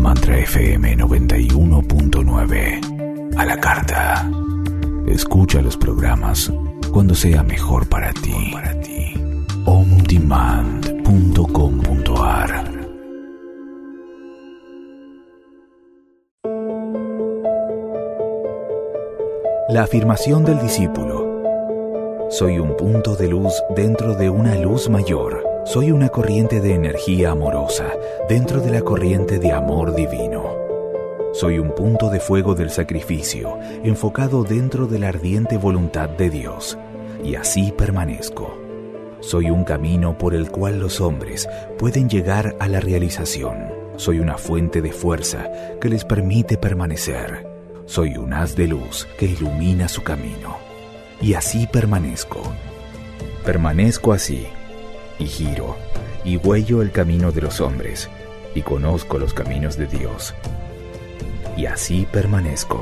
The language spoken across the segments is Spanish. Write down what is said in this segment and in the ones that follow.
Mantra FM 91.9. A la carta. Escucha los programas cuando sea mejor para ti. ondemand.com.ar. La afirmación del discípulo. Soy un punto de luz dentro de una luz mayor. Soy una corriente de energía amorosa dentro de la corriente de amor divino. Soy un punto de fuego del sacrificio enfocado dentro de la ardiente voluntad de Dios. Y así permanezco. Soy un camino por el cual los hombres pueden llegar a la realización. Soy una fuente de fuerza que les permite permanecer. Soy un haz de luz que ilumina su camino. Y así permanezco. Permanezco así, y giro, y huello el camino de los hombres, y conozco los caminos de Dios. Y así permanezco.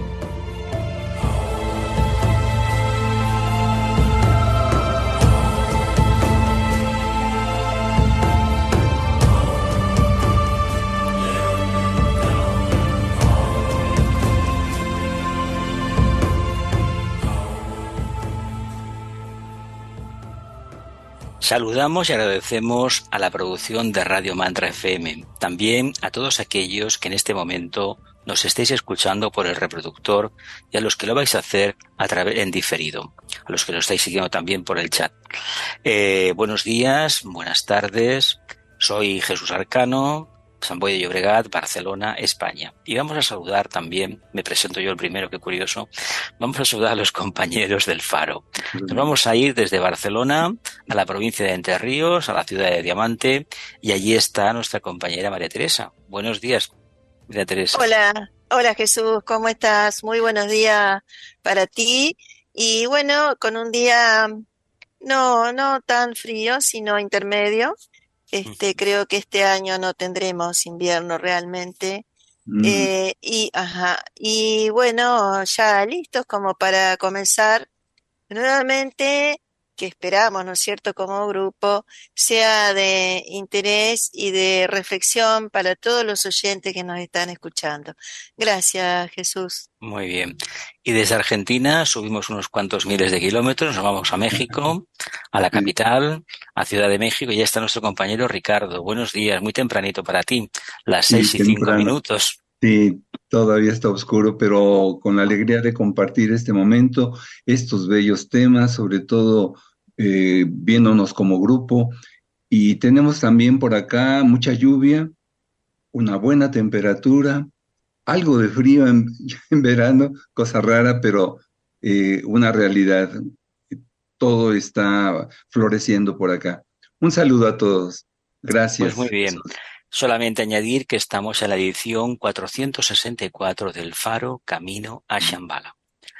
Saludamos y agradecemos a la producción de Radio Mantra FM, también a todos aquellos que en este momento nos estéis escuchando por el reproductor y a los que lo vais a hacer en diferido, a los que lo estáis siguiendo también por el chat. Buenos días, buenas tardes, soy Jesús Arcano, Sant Boi de Llobregat, Barcelona, España. Y vamos a saludar también, me presento yo el primero, qué curioso, vamos a saludar a los compañeros del Faro. Nos vamos a ir desde Barcelona a la provincia de Entre Ríos, a la ciudad de Diamante, y allí está nuestra compañera María Teresa. Buenos días, María Teresa. Hola Jesús, ¿cómo estás? Muy buenos días para ti. Y bueno, con un día no tan frío, sino intermedio. Creo que este año no tendremos invierno realmente. Y bueno, ya listos como para comenzar nuevamente, que esperamos, ¿no es cierto?, como grupo, sea de interés y de reflexión para todos los oyentes que nos están escuchando. Gracias, Jesús. Muy bien. Y desde Argentina subimos unos cuantos miles de kilómetros, nos vamos a México, a la capital, a Ciudad de México, y ya está nuestro compañero Ricardo. Buenos días, muy tempranito para ti, las 6:05. Sí, todavía está oscuro, pero con la alegría de compartir este momento, estos bellos temas, sobre todo viéndonos como grupo. Y tenemos también por acá mucha lluvia, una buena temperatura, algo de frío en verano, cosa rara, pero una realidad. Todo está floreciendo por acá. Un saludo a todos. Gracias. Pues muy bien. Solamente añadir que estamos en la edición 464 del Faro Camino a Shambhala.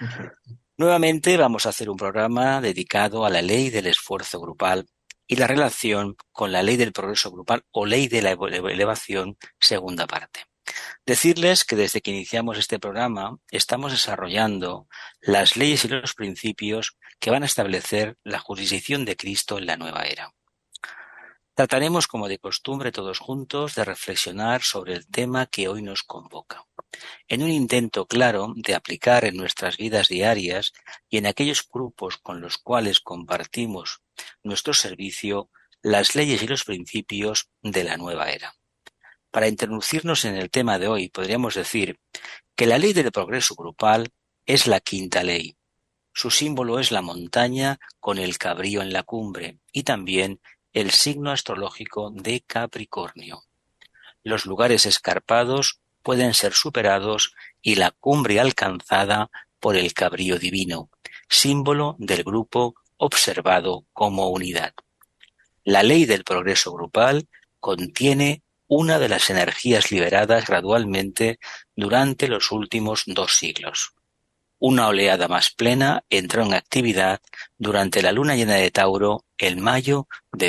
Nuevamente vamos a hacer un programa dedicado a la ley del esfuerzo grupal y la relación con la ley del progreso grupal o ley de la elevación, segunda parte. Decirles que desde que iniciamos este programa estamos desarrollando las leyes y los principios que van a establecer la jurisdicción de Cristo en la nueva era. Trataremos, como de costumbre, todos juntos de reflexionar sobre el tema que hoy nos convoca, en un intento claro de aplicar en nuestras vidas diarias y en aquellos grupos con los cuales compartimos nuestro servicio las leyes y los principios de la nueva era. Para introducirnos en el tema de hoy, podríamos decir que la ley del progreso grupal es la quinta ley. Su símbolo es la montaña con el cabrío en la cumbre y también el signo astrológico de Capricornio. Los lugares escarpados pueden ser superados y la cumbre alcanzada por el cabrío divino, símbolo del grupo observado como unidad. La ley del progreso grupal contiene una de las energías liberadas gradualmente durante los últimos 2 siglos. Una oleada más plena entró en actividad durante la luna llena de Tauro en mayo de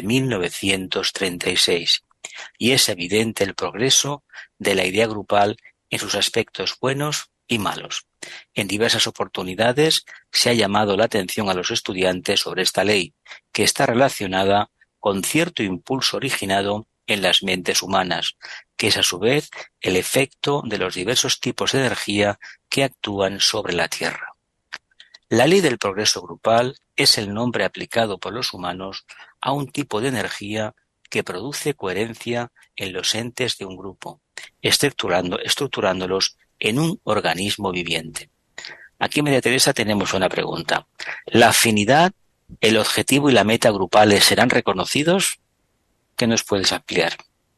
1936, y es evidente el progreso de la idea grupal en sus aspectos buenos y malos. En diversas oportunidades se ha llamado la atención a los estudiantes sobre esta ley, que está relacionada con cierto impulso originado en las mentes humanas, que es a su vez el efecto de los diversos tipos de energía que actúan sobre la Tierra. La ley del progreso grupal es el nombre aplicado por los humanos a un tipo de energía que produce coherencia en los entes de un grupo, estructurándolos en un organismo viviente. Aquí, María Teresa, tenemos una pregunta. ¿La afinidad, el objetivo y la meta grupales serán reconocidos? ¿Qué nos puedes ampliar?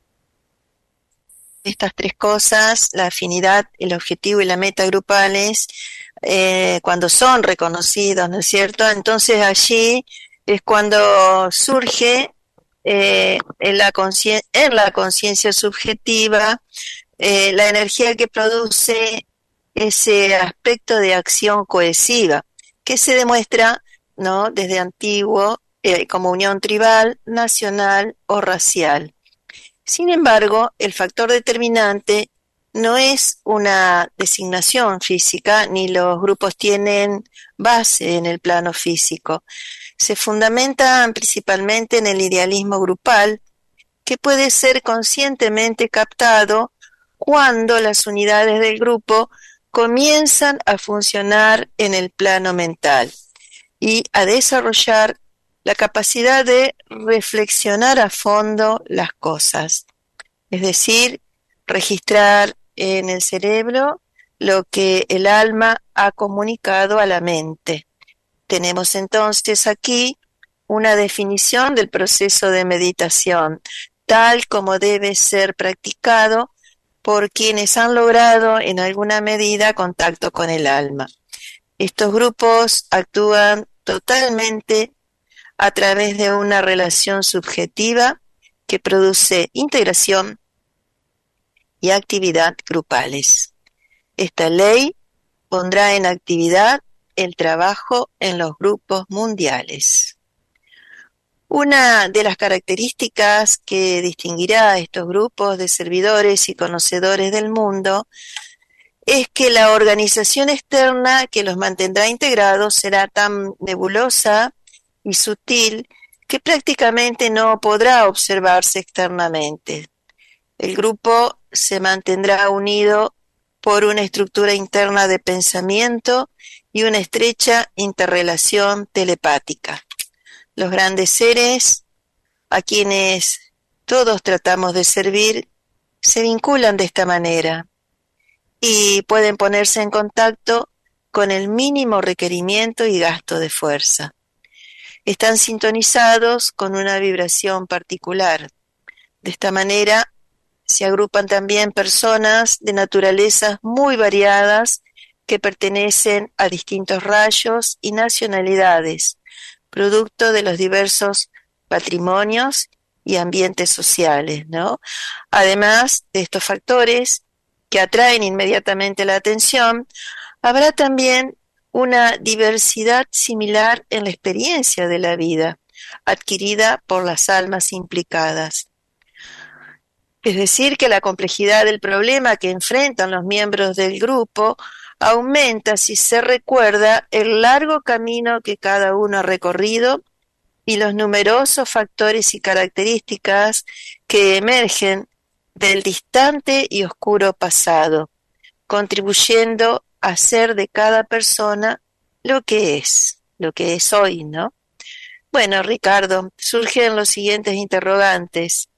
Estas tres cosas, la afinidad, el objetivo y la meta grupales, cuando son reconocidos, ¿no es cierto? Entonces allí es cuando surge en la conciencia subjetiva la energía que produce ese aspecto de acción cohesiva, que se demuestra, ¿no?, desde antiguo como unión tribal, nacional o racial. Sin embargo, el factor determinante no es una designación física, ni los grupos tienen base en el plano físico. Se fundamentan principalmente en el idealismo grupal, que puede ser conscientemente captado cuando las unidades del grupo comienzan a funcionar en el plano mental y a desarrollar la capacidad de reflexionar a fondo las cosas, es decir, registrar en el cerebro lo que el alma ha comunicado a la mente. Tenemos entonces aquí una definición del proceso de meditación, tal como debe ser practicado por quienes han logrado en alguna medida contacto con el alma. Estos grupos actúan totalmente a través de una relación subjetiva que produce integración y actividad grupales. Esta ley pondrá en actividad el trabajo en los grupos mundiales. Una de las características que distinguirá a estos grupos de servidores y conocedores del mundo es que la organización externa que los mantendrá integrados será tan nebulosa y sutil que prácticamente no podrá observarse externamente. El grupo se mantendrá unido por una estructura interna de pensamiento y una estrecha interrelación telepática. Los grandes seres, a quienes todos tratamos de servir, se vinculan de esta manera y pueden ponerse en contacto con el mínimo requerimiento y gasto de fuerza. Están sintonizados con una vibración particular. De esta manera se agrupan también personas de naturalezas muy variadas que pertenecen a distintos rayos y nacionalidades, producto de los diversos patrimonios y ambientes sociales, ¿no? Además de estos factores que atraen inmediatamente la atención, habrá también una diversidad similar en la experiencia de la vida, adquirida por las almas implicadas. Es decir, que la complejidad del problema que enfrentan los miembros del grupo aumenta si se recuerda el largo camino que cada uno ha recorrido y los numerosos factores y características que emergen del distante y oscuro pasado, contribuyendo a hacer de cada persona lo que es hoy, ¿no? Bueno, Ricardo, surgen los siguientes interrogantes.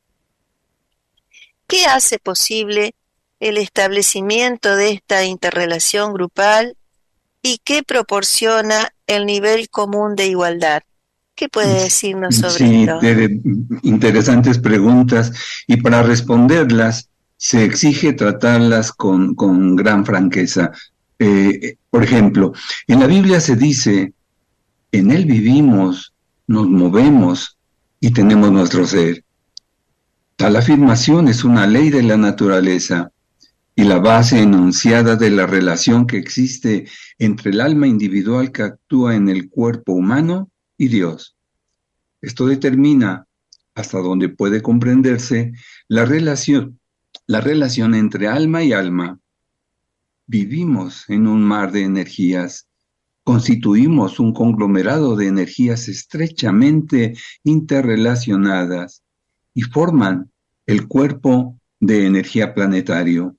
¿Qué hace posible el establecimiento de esta interrelación grupal y qué proporciona el nivel común de igualdad? ¿Qué puede decirnos sobre esto? Sí, interesantes preguntas, y para responderlas se exige tratarlas con gran franqueza. Por ejemplo, en la Biblia se dice, en Él vivimos, nos movemos y tenemos nuestro ser. Tal afirmación es una ley de la naturaleza y la base enunciada de la relación que existe entre el alma individual que actúa en el cuerpo humano y Dios. Esto determina, hasta donde puede comprenderse, la relación entre alma y alma. Vivimos en un mar de energías, constituimos un conglomerado de energías estrechamente interrelacionadas y forman el cuerpo de energía planetario.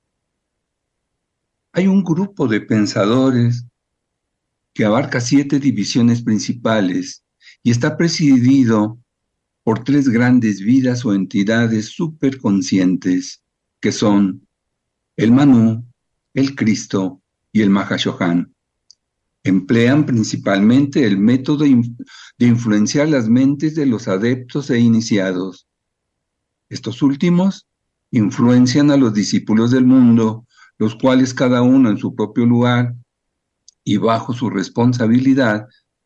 Hay un grupo de pensadores que abarca 7 divisiones principales y está presidido por 3 grandes vidas o entidades superconscientes, que son el Manú, el Cristo y el Mahashohan. Emplean principalmente el método de influenciar las mentes de los adeptos e iniciados. Estos últimos influencian a los discípulos del mundo, los cuales cada uno en su propio lugar y bajo su responsabilidad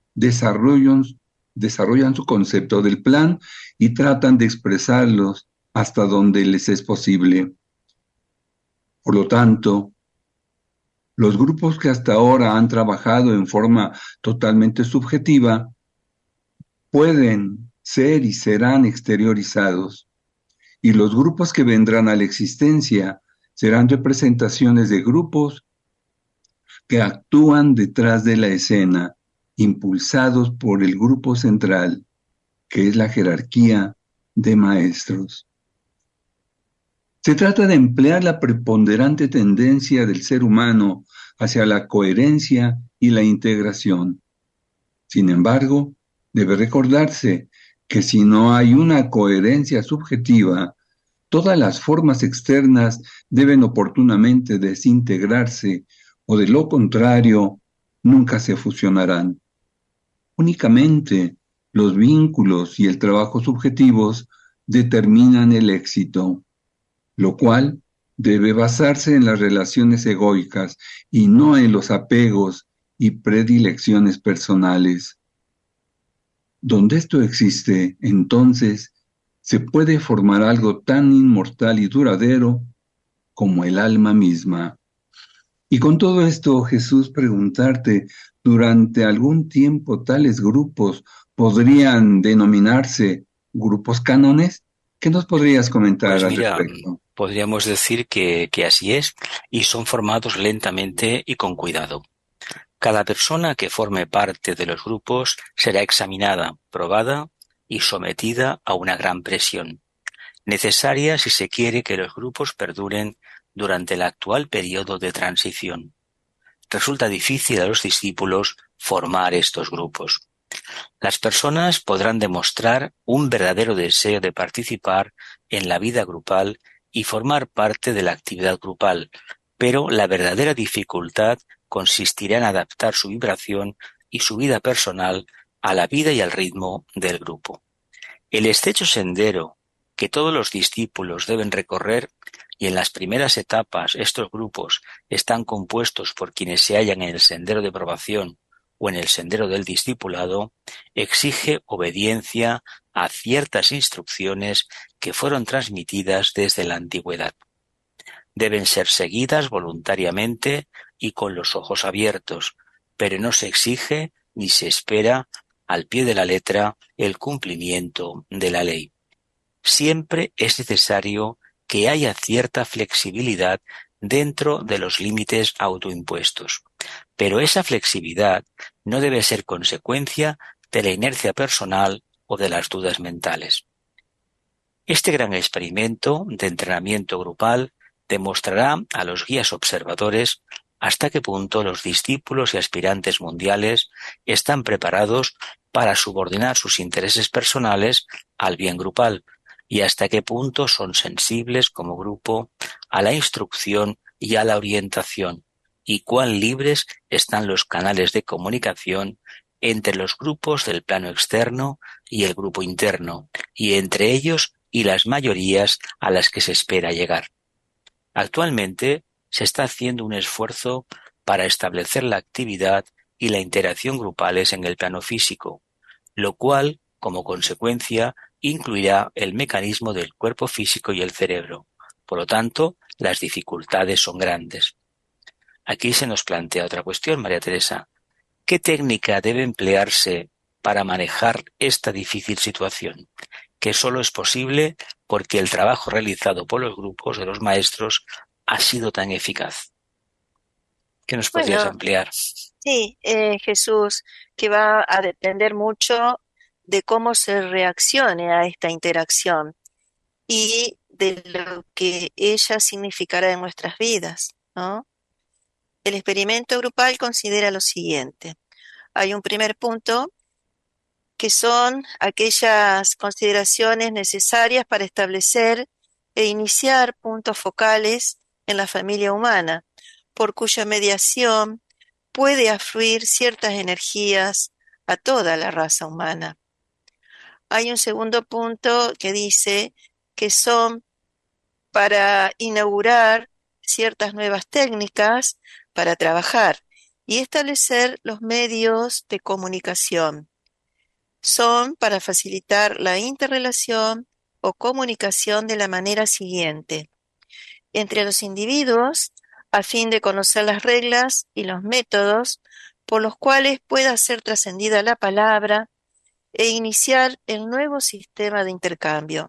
desarrollan su concepto del plan y tratan de expresarlos hasta donde les es posible. Por lo tanto, los grupos que hasta ahora han trabajado en forma totalmente subjetiva pueden ser y serán exteriorizados, y los grupos que vendrán a la existencia serán representaciones de grupos que actúan detrás de la escena, impulsados por el grupo central, que es la jerarquía de maestros. Se trata de emplear la preponderante tendencia del ser humano hacia la coherencia y la integración. Sin embargo, debe recordarse que si no hay una coherencia subjetiva, todas las formas externas deben oportunamente desintegrarse o de lo contrario, nunca se fusionarán. Únicamente los vínculos y el trabajo subjetivos determinan el éxito, lo cual debe basarse en las relaciones egoicas y no en los apegos y predilecciones personales. Donde esto existe, entonces, se puede formar algo tan inmortal y duradero como el alma misma. Y con todo esto, Jesús, preguntarte, ¿durante algún tiempo tales grupos podrían denominarse grupos cánones? ¿Qué nos podrías comentar Pues al mira, respecto? podríamos decir que así es, y son formados lentamente y con cuidado. Cada persona que forme parte de los grupos será examinada, probada y sometida a una gran presión, necesaria si se quiere que los grupos perduren durante el actual periodo de transición. Resulta difícil a los discípulos formar estos grupos. Las personas podrán demostrar un verdadero deseo de participar en la vida grupal y formar parte de la actividad grupal, pero la verdadera dificultad consistirá en adaptar su vibración y su vida personal a la vida y al ritmo del grupo. El estrecho sendero que todos los discípulos deben recorrer, y en las primeras etapas estos grupos están compuestos por quienes se hallan en el sendero de probación o en el sendero del discipulado, exige obediencia a ciertas instrucciones que fueron transmitidas desde la antigüedad. Deben ser seguidas voluntariamente y con los ojos abiertos, pero no se exige ni se espera al pie de la letra el cumplimiento de la ley. Siempre es necesario que haya cierta flexibilidad dentro de los límites autoimpuestos, pero esa flexibilidad no debe ser consecuencia de la inercia personal o de las dudas mentales. Este gran experimento de entrenamiento grupal demostrará a los guías observadores hasta qué punto los discípulos y aspirantes mundiales están preparados para subordinar sus intereses personales al bien grupal y hasta qué punto son sensibles como grupo a la instrucción y a la orientación, y cuán libres están los canales de comunicación entre los grupos del plano externo y el grupo interno, y entre ellos y las mayorías a las que se espera llegar. Actualmente se está haciendo un esfuerzo para establecer la actividad y la interacción grupales en el plano físico, lo cual, como consecuencia, incluirá el mecanismo del cuerpo físico y el cerebro. Por lo tanto, las dificultades son grandes. Aquí se nos plantea otra cuestión, María Teresa. ¿Qué técnica debe emplearse para manejar esta difícil situación, que solo es posible porque el trabajo realizado por los grupos de los maestros ha sido tan eficaz? ¿Qué nos podrías Bueno, ampliar? sí, Jesús, que va a depender mucho de cómo se reaccione a esta interacción. y de lo que ella significará en nuestras vidas, ¿no? El experimento grupal considera lo siguiente. Hay un primer punto que son aquellas consideraciones necesarias para establecer e iniciar puntos focales en la familia humana, por cuya mediación puede afluir ciertas energías a toda la raza humana. Hay un segundo punto que dice que son para inaugurar ciertas nuevas técnicas para trabajar y establecer los medios de comunicación. Son para facilitar la interrelación o comunicación de la manera siguiente: entre los individuos, a fin de conocer las reglas y los métodos por los cuales pueda ser trascendida la palabra e iniciar el nuevo sistema de intercambio.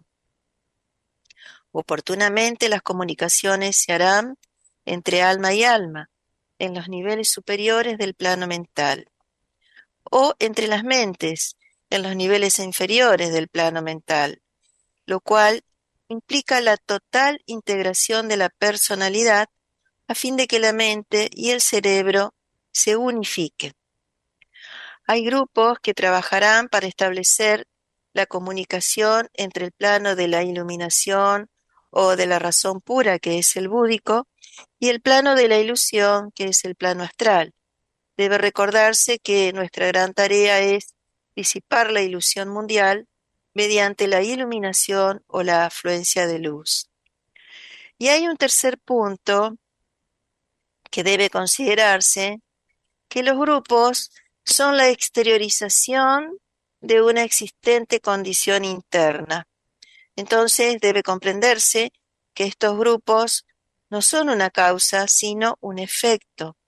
Oportunamente las comunicaciones se harán entre alma y alma, en los niveles superiores del plano mental, o entre las mentes, en los niveles inferiores del plano mental, lo cual implica la total integración de la personalidad a fin de que la mente y el cerebro se unifiquen. Hay grupos que trabajarán para establecer la comunicación entre el plano de la iluminación o de la razón pura, que es el búdico, y el plano de la ilusión, que es el plano astral. Debe recordarse que nuestra gran tarea es disipar la ilusión mundial mediante la iluminación o la afluencia de luz. Y hay un tercer punto que debe considerarse, que los grupos son la exteriorización de una existente condición interna. Entonces debe comprenderse que estos grupos no son una causa, sino un efecto,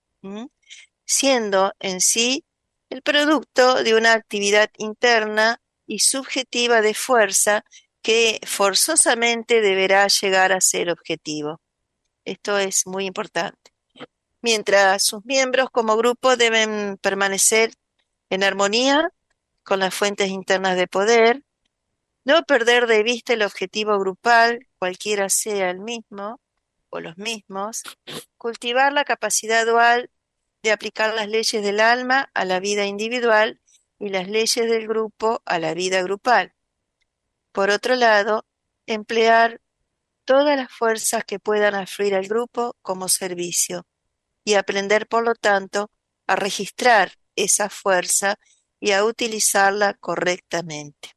siendo en sí el producto de una actividad interna y subjetiva de fuerza que forzosamente deberá llegar a ser objetivo. Esto es muy importante. Mientras sus miembros como grupo deben permanecer en armonía con las fuentes internas de poder, no perder de vista el objetivo grupal, cualquiera sea el mismo o los mismos, cultivar la capacidad dual de aplicar las leyes del alma a la vida individual y las leyes del grupo a la vida grupal. Por otro lado, emplear todas las fuerzas que puedan afluir al grupo como servicio y aprender, por lo tanto, a registrar esa fuerza y a utilizarla correctamente.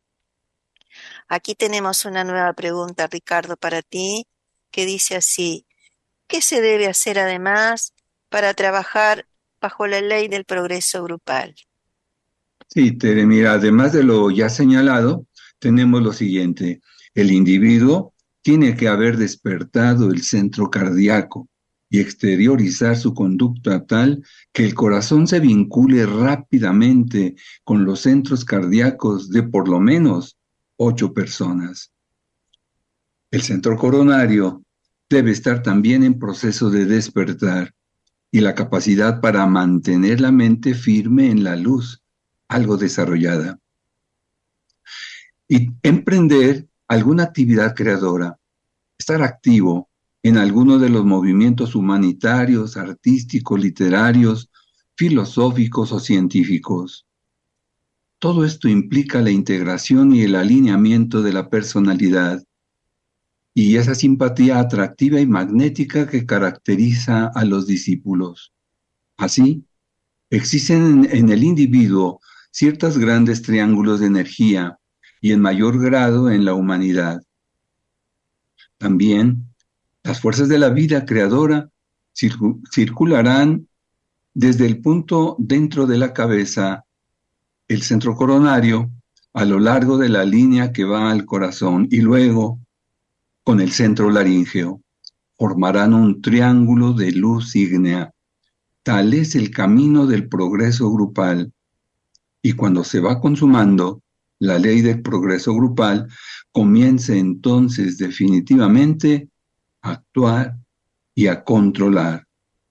Aquí tenemos una nueva pregunta, Ricardo, para ti, que dice así: ¿qué se debe hacer además para trabajar bajo la ley del progreso grupal? Sí, Tere, mira, además de lo ya señalado, tenemos lo siguiente. El individuo tiene que haber despertado el centro cardíaco y exteriorizar su conducta tal que el corazón se vincule rápidamente con los centros cardíacos de por lo menos 8 personas. El centro coronario debe estar también en proceso de despertar y la capacidad para mantener la mente firme en la luz, algo desarrollada. Y emprender alguna actividad creadora, estar activo en alguno de los movimientos humanitarios, artísticos, literarios, filosóficos o científicos. Todo esto implica la integración y el alineamiento de la personalidad y esa simpatía atractiva y magnética que caracteriza a los discípulos. Así, existen en el individuo ciertos grandes triángulos de energía y en mayor grado en la humanidad. También, las fuerzas de la vida creadora circularán desde el punto dentro de la cabeza, el centro coronario, a lo largo de la línea que va al corazón y luego, con el centro laríngeo, formarán un triángulo de luz ígnea. Tal es el camino del progreso grupal. Y cuando se va consumando la ley del progreso grupal, comienza entonces definitivamente a actuar y a controlar.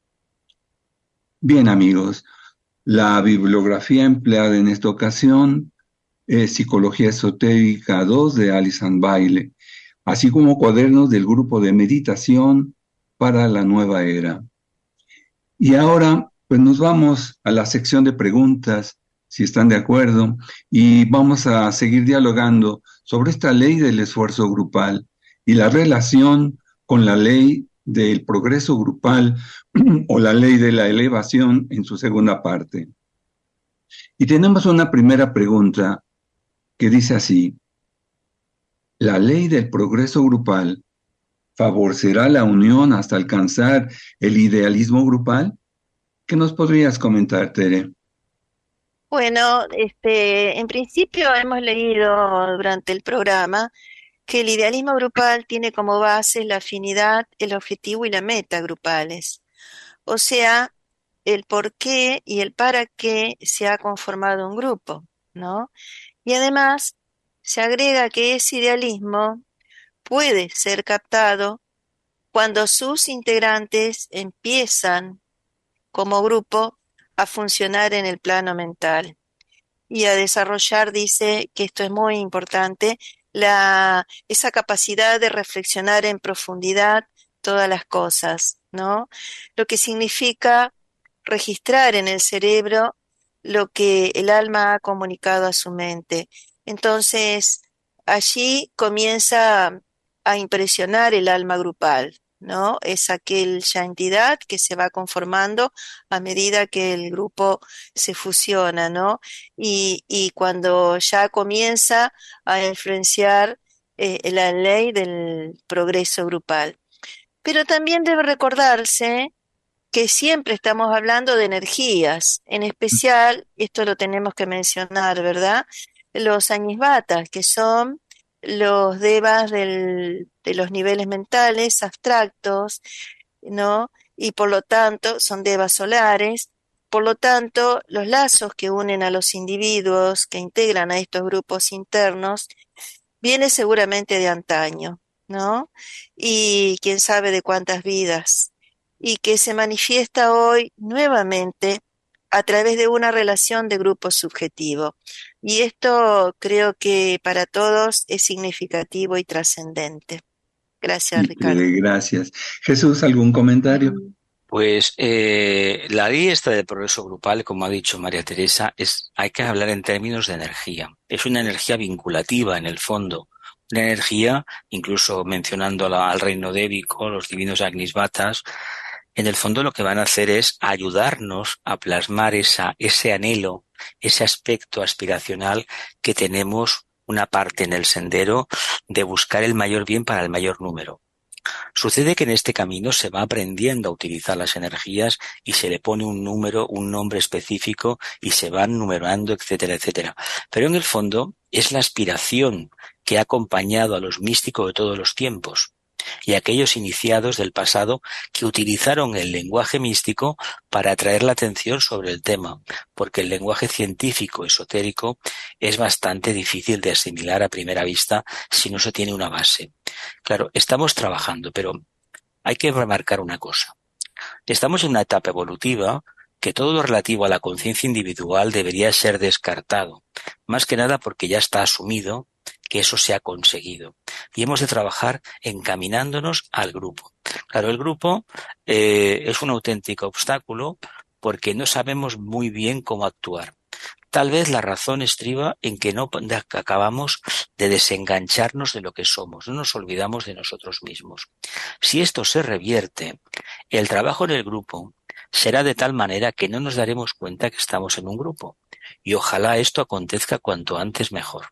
Bien, amigos, la bibliografía empleada en esta ocasión es Psicología Esotérica 2 de Alison Bailey, así como cuadernos del grupo de meditación para la nueva era. Y ahora, pues nos vamos a la sección de preguntas, si están de acuerdo, y vamos a seguir dialogando sobre esta ley del esfuerzo grupal y la relación con la ley del progreso grupal o la ley de la elevación en su segunda parte. Y tenemos una primera pregunta que dice así: ¿la ley del progreso grupal favorecerá la unión hasta alcanzar el idealismo grupal? ¿Qué nos podrías comentar, Tere? Bueno, en principio hemos leído durante el programa que el idealismo grupal tiene como base la afinidad, el objetivo y la meta grupales. O sea, el por qué y el para qué se ha conformado un grupo, ¿no? Y además se agrega que ese idealismo puede ser captado cuando sus integrantes empiezan como grupo a funcionar en el plano mental y a desarrollar, dice que esto es muy importante, esa capacidad de reflexionar en profundidad todas las cosas, ¿no? Lo que significa registrar en el cerebro lo que el alma ha comunicado a su mente. Entonces, allí comienza a impresionar el alma grupal, ¿no? Es aquella entidad que se va conformando a medida que el grupo se fusiona, ¿no? Y cuando ya comienza a influenciar la ley del progreso grupal. Pero también debe recordarse que siempre estamos hablando de energías, en especial, esto lo tenemos que mencionar, ¿verdad? Los añisvatas, que son los devas de los niveles mentales abstractos, ¿no? Y por lo tanto son devas solares, por lo tanto los lazos que unen a los individuos que integran a estos grupos internos vienen seguramente de antaño, ¿no? Y quién sabe de cuántas vidas, y que se manifiesta hoy nuevamente a través de una relación de grupo subjetivo. Y esto creo que para todos es significativo y trascendente. Gracias, Ricardo. Gracias. Jesús, ¿algún comentario? Pues la ley esta de progreso grupal, como ha dicho María Teresa, hay que hablar en términos de energía. Es una energía vinculativa en el fondo, una energía, incluso mencionando al reino débico, los divinos Agnisvatas, en el fondo lo que van a hacer es ayudarnos a plasmar ese anhelo, ese aspecto aspiracional que tenemos una parte en el sendero de buscar el mayor bien para el mayor número. Sucede que en este camino se va aprendiendo a utilizar las energías y se le pone un número, un nombre específico y se van numerando, etcétera, etcétera. Pero en el fondo es la aspiración que ha acompañado a los místicos de todos los tiempos y a aquellos iniciados del pasado que utilizaron el lenguaje místico para atraer la atención sobre el tema, porque el lenguaje científico esotérico es bastante difícil de asimilar a primera vista si no se tiene una base. Claro, estamos trabajando, pero hay que remarcar una cosa. Estamos en una etapa evolutiva que todo lo relativo a la conciencia individual debería ser descartado, más que nada porque ya está asumido que eso se ha conseguido. Y hemos de trabajar encaminándonos al grupo. Claro, el grupo es un auténtico obstáculo porque no sabemos muy bien cómo actuar. Tal vez la razón estriba en que no acabamos de desengancharnos de lo que somos, no nos olvidamos de nosotros mismos. Si esto se revierte, el trabajo en el grupo será de tal manera que no nos daremos cuenta que estamos en un grupo. Y ojalá esto acontezca cuanto antes mejor.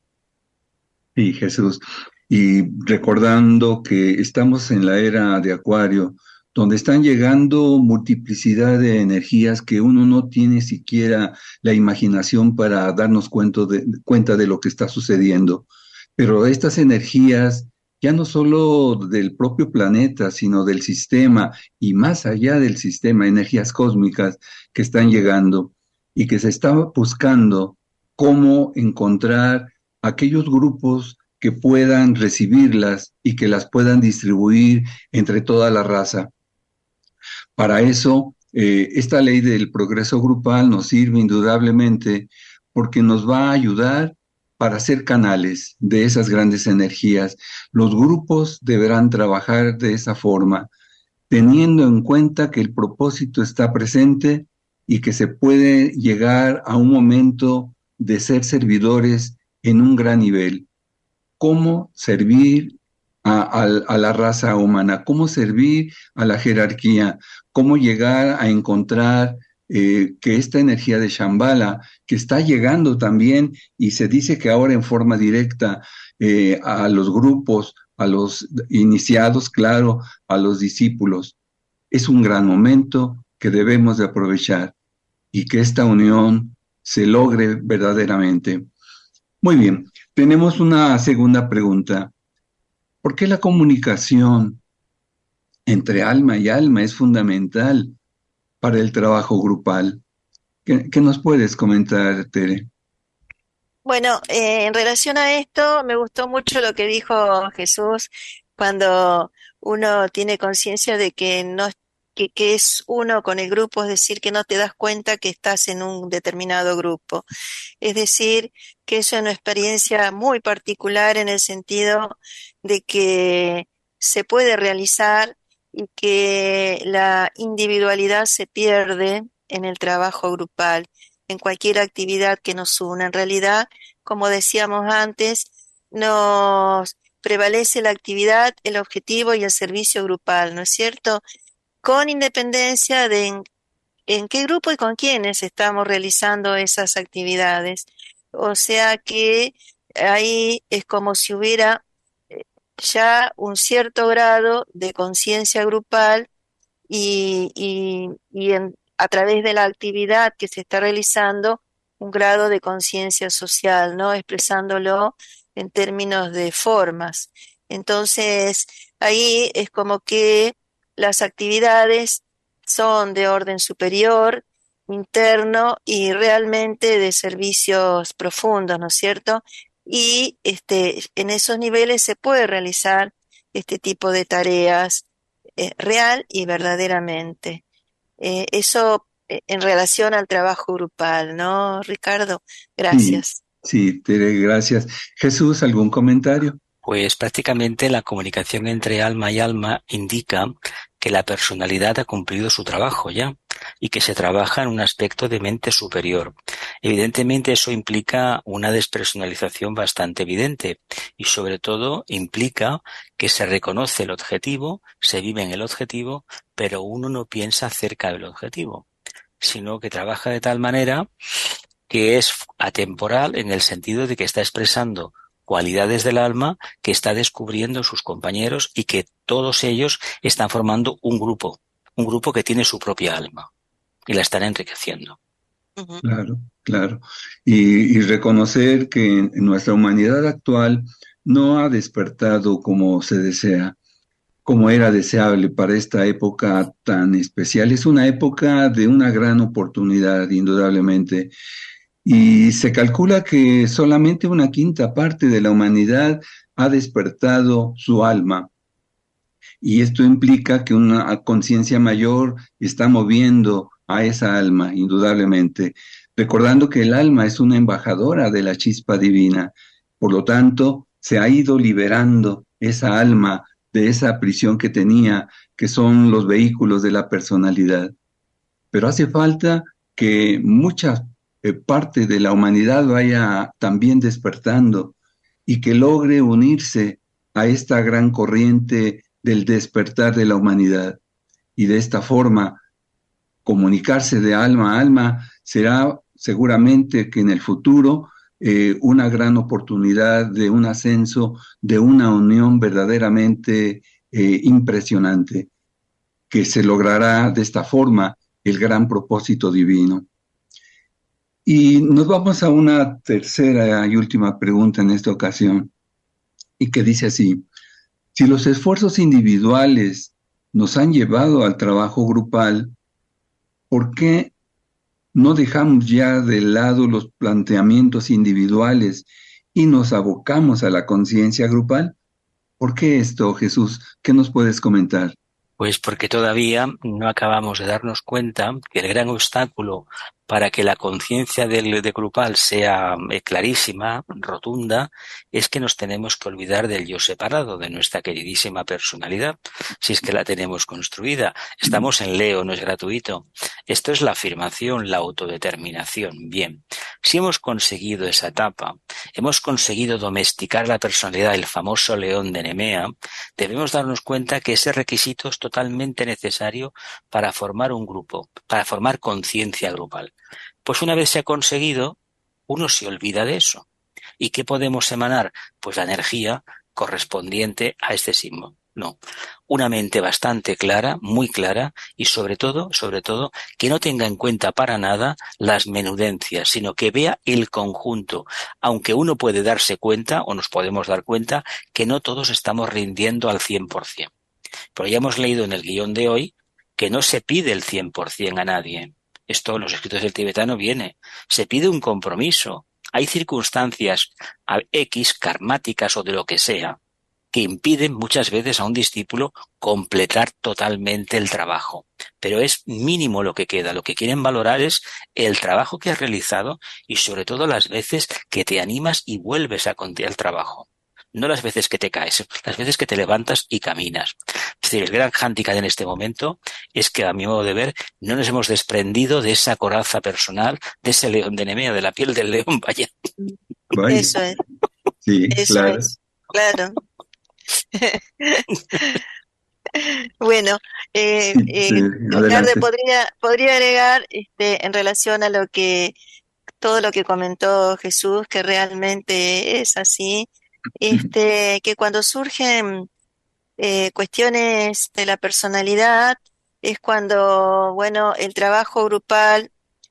Sí, Jesús. Y recordando que estamos en la era de Acuario, donde están llegando multiplicidad de energías que uno no tiene siquiera la imaginación para darnos cuenta de lo que está sucediendo. Pero estas energías, ya no solo del propio planeta, sino del sistema y más allá del sistema, energías cósmicas que están llegando y que se está buscando cómo encontrar aquellos grupos que puedan recibirlas y que las puedan distribuir entre toda la raza. Para eso, esta ley del progreso grupal nos sirve indudablemente porque nos va a ayudar para ser canales de esas grandes energías. Los grupos deberán trabajar de esa forma, teniendo en cuenta que el propósito está presente y que se puede llegar a un momento de ser servidores en un gran nivel. ¿Cómo servir a la raza humana? ¿Cómo servir a la jerarquía? ¿Cómo llegar a encontrar que esta energía de Shambhala, que está llegando también, y se dice que ahora en forma directa a los grupos, a los iniciados, claro, a los discípulos, es un gran momento que debemos de aprovechar y que esta unión se logre verdaderamente? Muy bien, tenemos una segunda pregunta. ¿Por qué la comunicación entre alma y alma es fundamental para el trabajo grupal? ¿Qué nos puedes comentar, Tere? Bueno, en relación a esto, me gustó mucho lo que dijo Jesús cuando uno tiene conciencia de que no, que es uno con el grupo, es decir, que no te das cuenta que estás en un determinado grupo. Es decir, que es una experiencia muy particular en el sentido de que se puede realizar y que la individualidad se pierde en el trabajo grupal, en cualquier actividad que nos una. En realidad, como decíamos antes, nos prevalece la actividad, el objetivo y el servicio grupal, ¿no es cierto? Con independencia de en qué grupo y con quiénes estamos realizando esas actividades. O sea que ahí es como si hubiera ya un cierto grado de conciencia grupal a través de la actividad que se está realizando, un grado de conciencia social, ¿no? Expresándolo en términos de formas. Entonces, ahí es como que las actividades son de orden superior, interno y realmente de servicios profundos, ¿no es cierto? Y en esos niveles se puede realizar este tipo de tareas real y verdaderamente. Eso en relación al trabajo grupal, ¿no, Ricardo? Sí, Gracias. sí, Tere, gracias. Jesús, ¿algún comentario? Pues prácticamente la comunicación entre alma y alma indica que la personalidad ha cumplido su trabajo ya y que se trabaja en un aspecto de mente superior. Evidentemente eso implica una despersonalización bastante evidente y sobre todo implica que se reconoce el objetivo, se vive en el objetivo, pero uno no piensa acerca del objetivo, sino que trabaja de tal manera que es atemporal en el sentido de que está expresando cualidades del alma que está descubriendo sus compañeros y que todos ellos están formando un grupo que tiene su propia alma y la están enriqueciendo. Ujú. Claro, claro. Y reconocer que en nuestra humanidad actual no ha despertado como se desea, como era deseable para esta época tan especial. Es una época de una gran oportunidad, indudablemente. Y se calcula que solamente una quinta parte de la humanidad ha despertado su alma. Y esto implica que una conciencia mayor está moviendo a esa alma, indudablemente, recordando que el alma es una embajadora de la chispa divina. Por lo tanto, se ha ido liberando esa alma de esa prisión que tenía, que son los vehículos de la personalidad. Pero hace falta que mucha parte de la humanidad vaya también despertando y que logre unirse a esta gran corriente del despertar de la humanidad. Y de esta forma, comunicarse de alma a alma será seguramente que en el futuro una gran oportunidad de un ascenso, de una unión verdaderamente impresionante, que se logrará de esta forma el gran propósito divino. Y nos vamos a una tercera y última pregunta en esta ocasión, y que dice así: si los esfuerzos individuales nos han llevado al trabajo grupal, ¿por qué no dejamos ya de lado los planteamientos individuales y nos abocamos a la conciencia grupal? ¿Por qué esto, Jesús? ¿Qué nos puedes comentar? Pues porque todavía no acabamos de darnos cuenta que el gran obstáculo para que la conciencia de grupal sea clarísima, rotunda, es que nos tenemos que olvidar del yo separado, de nuestra queridísima personalidad, si es que la tenemos construida. Estamos en Leo, no es gratuito. Esto es la afirmación, la autodeterminación. Bien, si hemos conseguido esa etapa, hemos conseguido domesticar la personalidad, el famoso león de Nemea, debemos darnos cuenta que ese requisito es totalmente necesario para formar un grupo, para formar conciencia grupal. Pues una vez se ha conseguido, uno se olvida de eso. ¿Y qué podemos emanar? Pues la energía correspondiente a este símbolo. No, una mente bastante clara, muy clara, y sobre todo, que no tenga en cuenta para nada las menudencias, sino que vea el conjunto, aunque uno puede darse cuenta, o nos podemos dar cuenta, que no todos estamos rindiendo al 100%. Pero ya hemos leído en el guión de hoy que no se pide el 100% a nadie. Esto en los escritos del tibetano viene. Se pide un compromiso. Hay circunstancias X, karmáticas o de lo que sea, que impiden muchas veces a un discípulo completar totalmente el trabajo. Pero es mínimo lo que queda. Lo que quieren valorar es el trabajo que has realizado y sobre todo las veces que te animas y vuelves a continuar el trabajo. No las veces que te caes, las veces que te levantas y caminas. Es decir, el gran hándicap en este momento es que, a mi modo de ver, no nos hemos desprendido de esa coraza personal, de ese león de Nemea, de la piel del león, vaya. Vaya. Eso es, Sí, eso claro. es, claro. Bueno, Ricardo, Adelante. podría agregar en relación a todo lo que comentó Jesús, que realmente es así, que cuando surgen cuestiones de la personalidad, es cuando, bueno, el trabajo grupal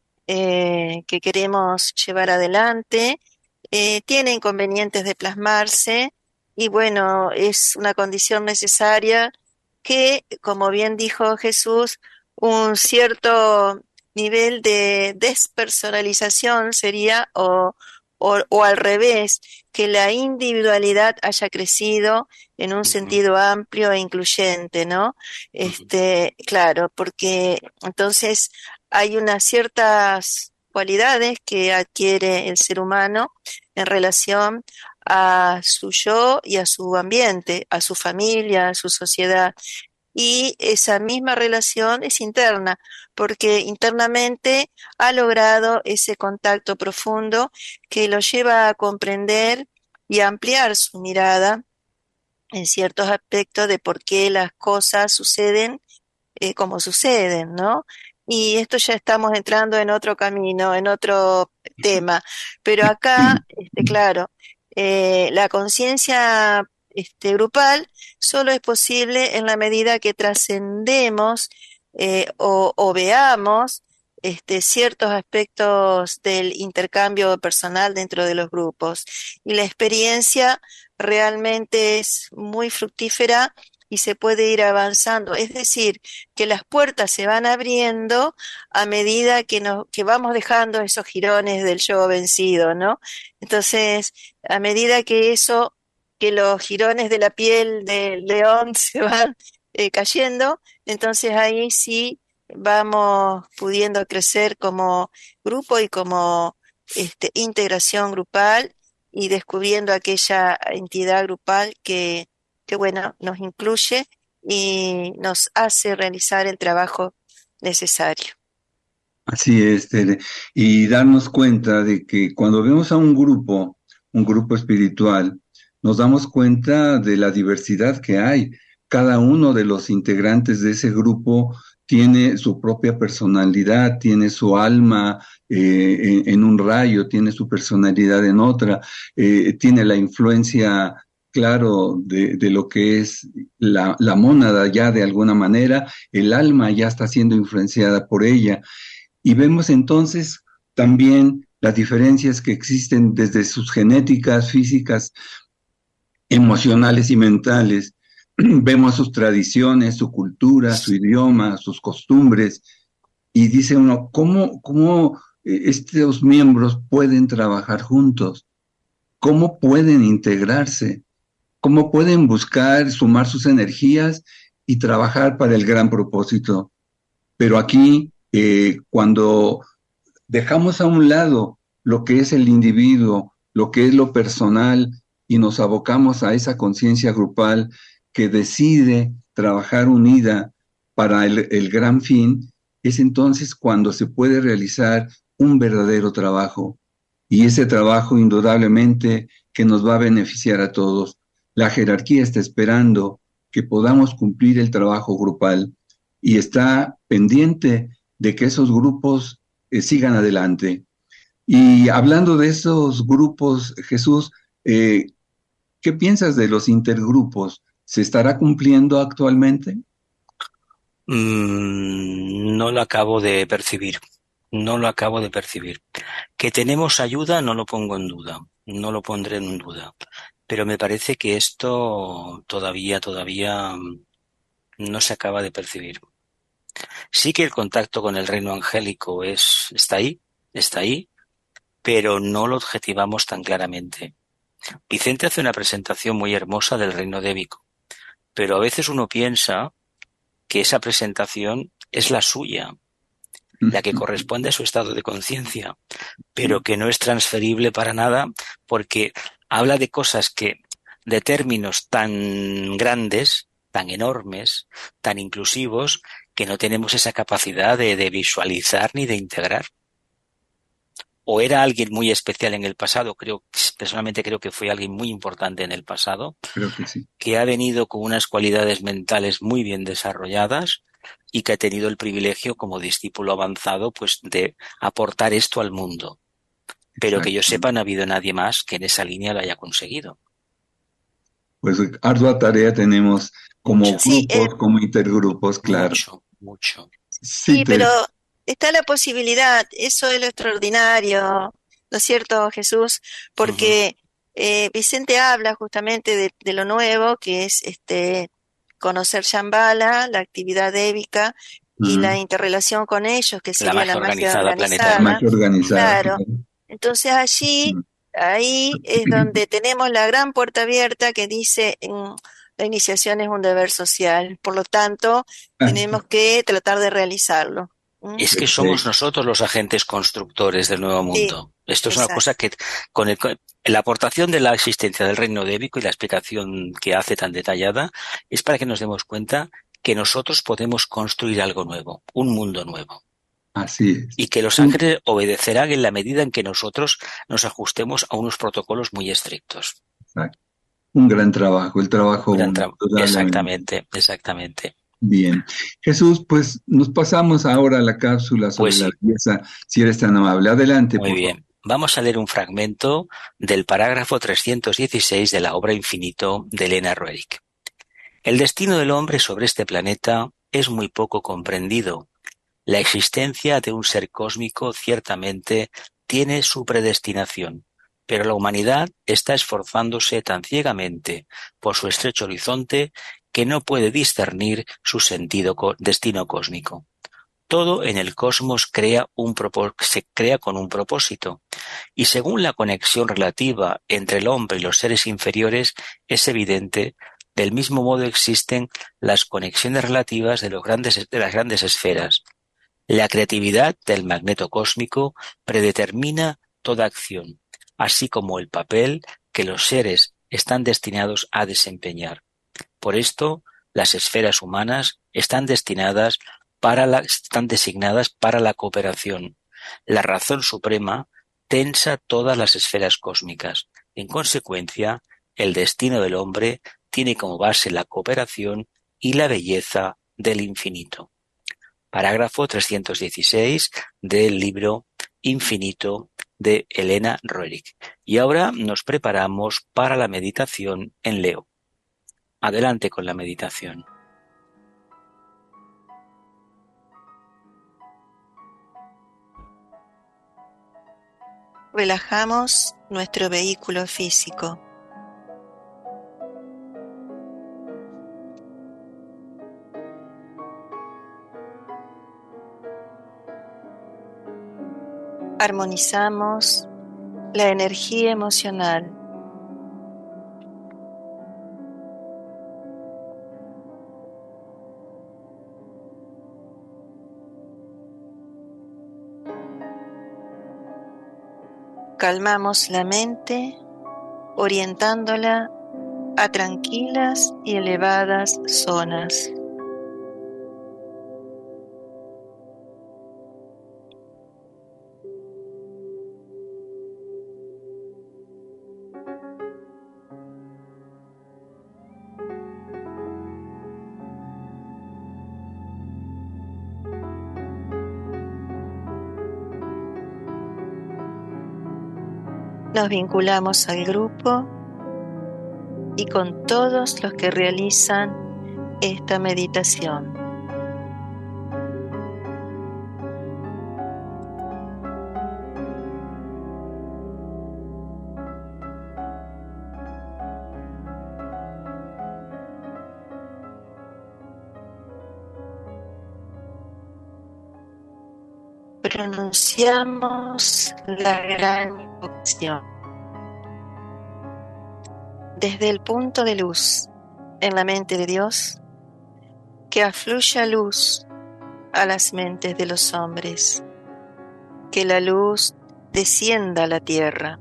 que queremos llevar adelante tiene inconvenientes de plasmarse y bueno, es una condición necesaria que, como bien dijo Jesús, un cierto nivel de despersonalización sería o al revés, que la individualidad haya crecido en un sentido amplio e incluyente, ¿no? Claro, porque entonces hay unas ciertas cualidades que adquiere el ser humano en relación a su yo y a su ambiente, a su familia, a su sociedad. Y esa misma relación es interna, porque internamente ha logrado ese contacto profundo que lo lleva a comprender y a ampliar su mirada en ciertos aspectos de por qué las cosas suceden como suceden, ¿no? Y esto ya estamos entrando en otro camino, en otro tema. Pero acá, claro, la conciencia grupal solo es posible en la medida que trascendemos o veamos ciertos aspectos del intercambio personal dentro de los grupos. Y la experiencia realmente es muy fructífera y se puede ir avanzando. Es decir, que las puertas se van abriendo a medida que vamos dejando esos jirones del yo vencido, ¿no? Entonces, a medida que los jirones de la piel del león se van cayendo, entonces ahí sí vamos pudiendo crecer como grupo y como integración grupal y descubriendo aquella entidad grupal que bueno, nos incluye y nos hace realizar el trabajo necesario. Así es, Tere. Y darnos cuenta de que cuando vemos a un grupo espiritual, nos damos cuenta de la diversidad que hay. Cada uno de los integrantes de ese grupo tiene su propia personalidad, tiene su alma en un rayo, tiene su personalidad en otra, tiene la influencia, claro, de lo que es la mónada ya de alguna manera, el alma ya está siendo influenciada por ella. Y vemos entonces también las diferencias que existen desde sus genéticas, físicas, emocionales y mentales. Vemos sus tradiciones, su cultura, su idioma, sus costumbres. Y dice uno, ¿cómo estos miembros pueden trabajar juntos? ¿Cómo pueden integrarse? ¿Cómo pueden buscar sumar sus energías y trabajar para el gran propósito. Pero aquí, cuando dejamos a un lado lo que es el individuo, lo que es lo personal, y nos abocamos a esa conciencia grupal que decide trabajar unida para el gran fin, es entonces cuando se puede realizar un verdadero trabajo. Y ese trabajo indudablemente que nos va a beneficiar a todos. La jerarquía está esperando que podamos cumplir el trabajo grupal y está pendiente de que esos grupos sigan adelante. Y hablando de esos grupos, Jesús, eh, ¿qué piensas de los intergrupos? ¿Se estará cumpliendo actualmente? No lo acabo de percibir. No lo acabo de percibir. Que tenemos ayuda, no lo pongo en duda. No lo pondré en duda. Pero me parece que esto todavía no se acaba de percibir. Sí que el contacto con el reino angélico está ahí, pero no lo objetivamos tan claramente. Vicente hace una presentación muy hermosa del reino débico, pero a veces uno piensa que esa presentación es la suya, la que corresponde a su estado de conciencia, pero que no es transferible para nada porque habla de cosas de términos tan grandes, tan enormes, tan inclusivos, que no tenemos esa capacidad de visualizar ni de integrar. O era alguien muy especial en el pasado, personalmente creo que fue alguien muy importante en el pasado, Creo que sí. que ha venido con unas cualidades mentales muy bien desarrolladas y que ha tenido el privilegio como discípulo avanzado pues de aportar esto al mundo. Pero que yo Exacto. sepa, no ha habido nadie más que en esa línea lo haya conseguido. Pues ardua tarea tenemos como Mucha, Sí, grupos, como intergrupos, claro. mucho. Sí, sí, pero está la posibilidad, eso es lo extraordinario, ¿no es cierto, Jesús? Ujú. Porque Vicente habla justamente de lo nuevo, que es conocer Shambhala, la actividad ébica y la mm, interrelación con ellos, que La sería la magia magia organizada la organizada. planetaria. magia organizada, Claro. claro. Entonces allí, Mm. ahí es donde tenemos la gran puerta abierta que dice, la iniciación es un deber social, por lo tanto, tenemos que tratar de realizarlo. ¿Mm? Es que somos Perfecto. nosotros los agentes constructores del nuevo Sí, mundo. Esto es una cosa exacto, que con la aportación de la existencia del reino débico y la explicación que hace tan detallada es para que nos demos cuenta que nosotros podemos construir algo nuevo, un mundo nuevo, Así es. y que los Un, ángeles obedecerán en la medida en que nosotros nos ajustemos a unos protocolos muy estrictos. exacto. Un gran trabajo, el Un trabajo gran uno, indudablemente. Exactamente. Bien. Jesús, pues nos pasamos ahora a la cápsula Pues sobre la sí, belleza, si eres tan amable. Adelante, muy por favor. bien. Vamos a leer un fragmento del parágrafo 316 de la obra Infinito de Elena Roerich. El destino del hombre sobre este planeta es muy poco comprendido. La existencia de un ser cósmico ciertamente tiene su predestinación, pero la humanidad está esforzándose tan ciegamente por su estrecho horizonte que no puede discernir su destino cósmico. Todo en el cosmos se crea con un propósito, y según la conexión relativa entre el hombre y los seres inferiores es evidente, del mismo modo existen las conexiones relativas de las grandes esferas. La creatividad del magneto cósmico predetermina toda acción, así como el papel que los seres están destinados a desempeñar. Por esto, las esferas humanas están designadas para la cooperación. La razón suprema tensa todas las esferas cósmicas. En consecuencia, el destino del hombre tiene como base la cooperación y la belleza del infinito. Parágrafo 316 del libro Infinito de Elena Roerich. Y ahora nos preparamos para la meditación en Leo. Adelante con la meditación. relajamos nuestro vehículo físico. Armonizamos la energía emocional. calmamos la mente, orientándola a tranquilas y elevadas zonas. Nos vinculamos al grupo y con todos los que realizan esta meditación. Pronunciamos la gran invocación. Desde el punto de luz en la mente de Dios, que afluya luz a las mentes de los hombres, que la luz descienda a la tierra.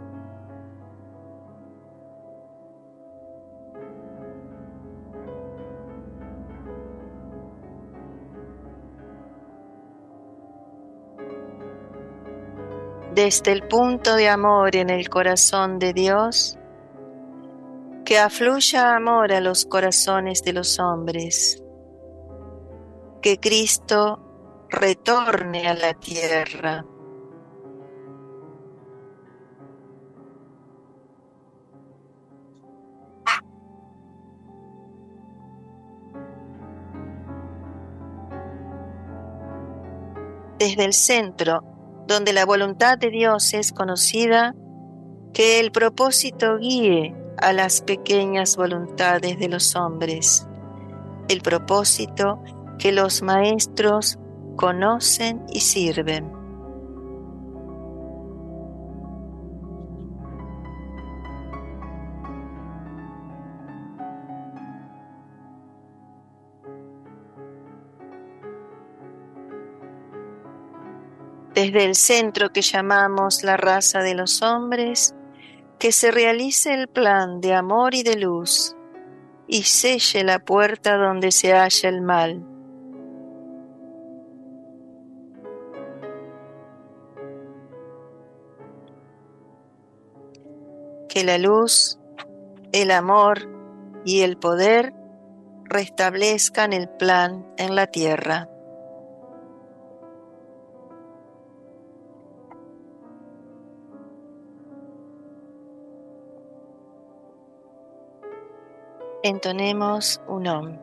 Desde el punto de amor en el corazón de Dios, que afluya amor a los corazones de los hombres, que Cristo retorne a la tierra. Desde el centro, donde la voluntad de Dios es conocida, que el propósito guíe a las pequeñas voluntades de los hombres, el propósito que los maestros conocen y sirven. Desde el centro que llamamos la raza de los hombres, que se realice el plan de amor y de luz, y selle la puerta donde se halla el mal. Que la luz, el amor y el poder restablezcan el plan en la tierra. Entonemos un Om.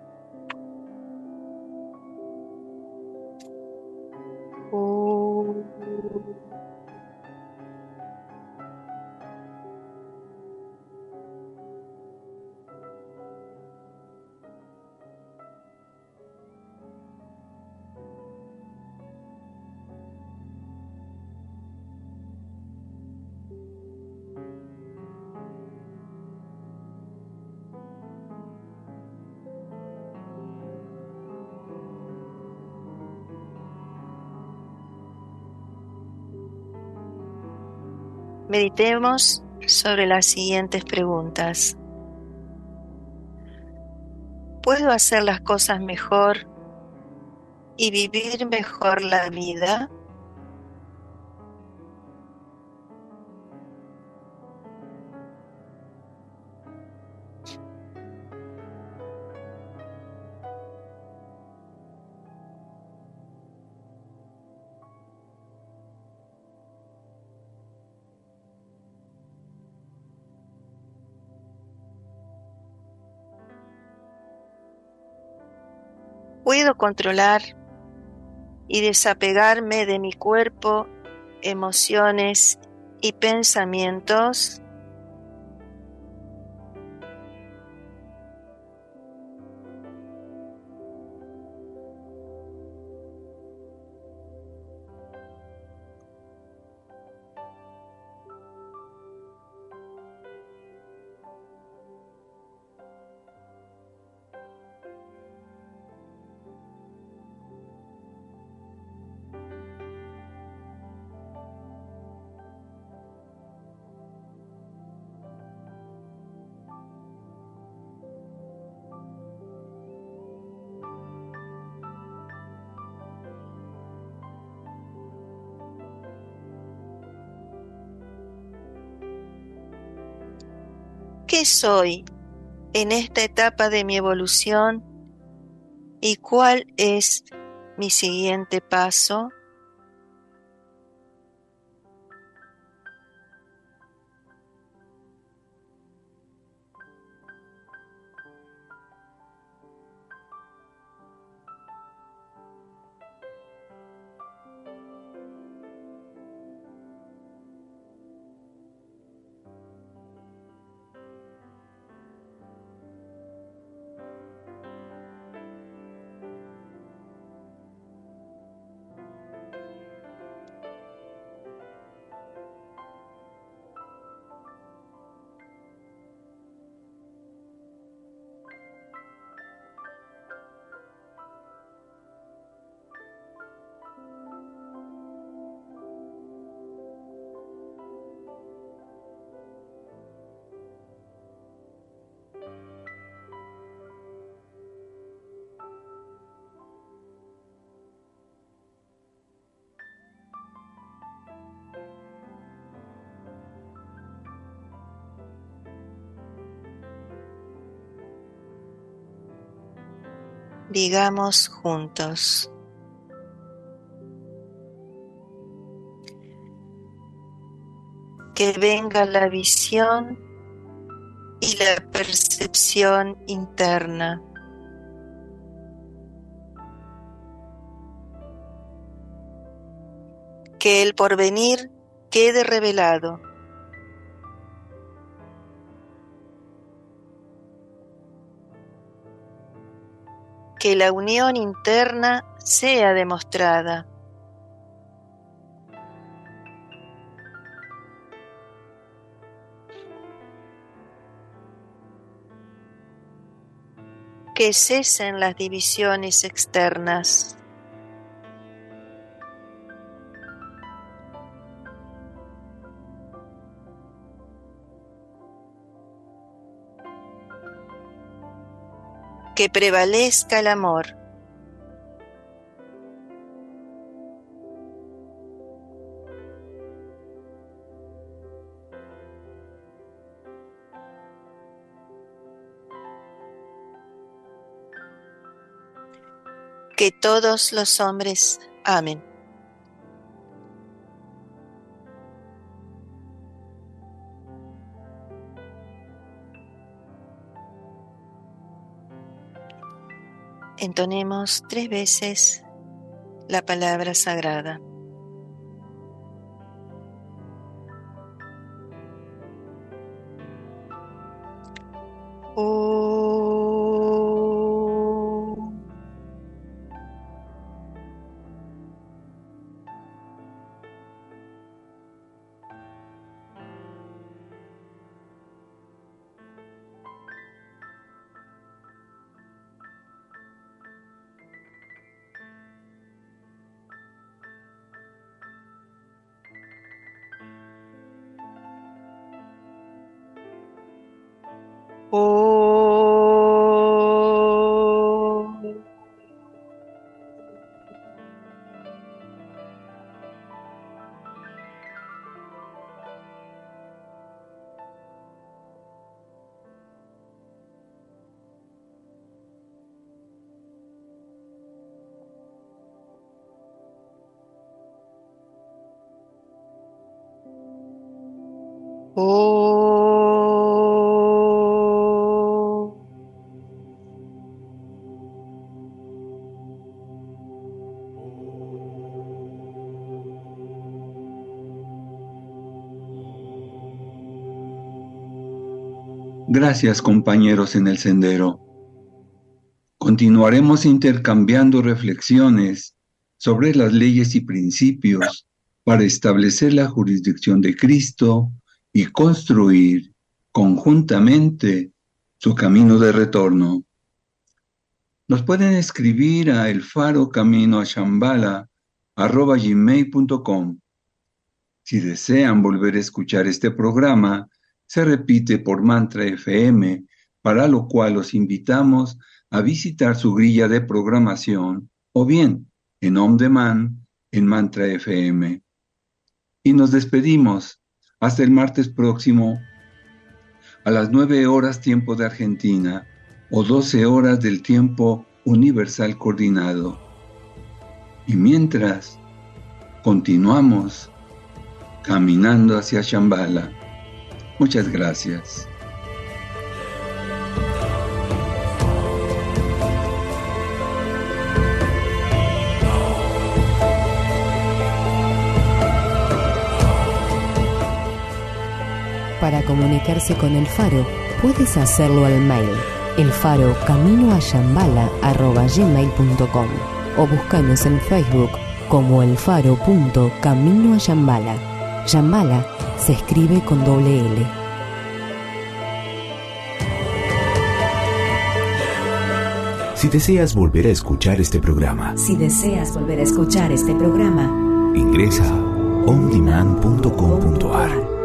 Meditemos sobre las siguientes preguntas. ¿Puedo hacer las cosas mejor y vivir mejor la vida? ¿Puedo controlar y desapegarme de mi cuerpo, emociones y pensamientos? ¿qué soy en esta etapa de mi evolución y cuál es mi siguiente paso? Digamos juntos: que venga la visión y la percepción interna. Que el porvenir quede revelado. Que la unión interna sea demostrada. Que cesen las divisiones externas. Que prevalezca el amor. Que todos los hombres amen. Entonemos 3 veces la palabra sagrada. Gracias, compañeros en el sendero. Continuaremos intercambiando reflexiones sobre las leyes y principios para establecer la jurisdicción de Cristo y construir conjuntamente su camino de retorno. Nos pueden escribir a elfarocaminoashambhala@gmail.com. Si desean volver a escuchar este programa, se repite por Mantra FM, para lo cual los invitamos a visitar su grilla de programación o bien en On Demand en Mantra FM. Y nos despedimos hasta el martes próximo a las 9 horas tiempo de Argentina o 12 horas del tiempo universal coordinado. Y mientras, continuamos caminando hacia Shambhala. Muchas gracias. Para comunicarse con El Faro, puedes hacerlo al mail elfarocaminoashambhala@gmail.com o búscanos en Facebook como elfaro.caminoashambhala. Shambhala se escribe con doble L. Si deseas volver a escuchar este programa, ingresa a ondemand.com.ar.